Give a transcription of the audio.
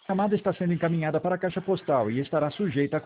A chamada está sendo encaminhada para a caixa postal e estará sujeita a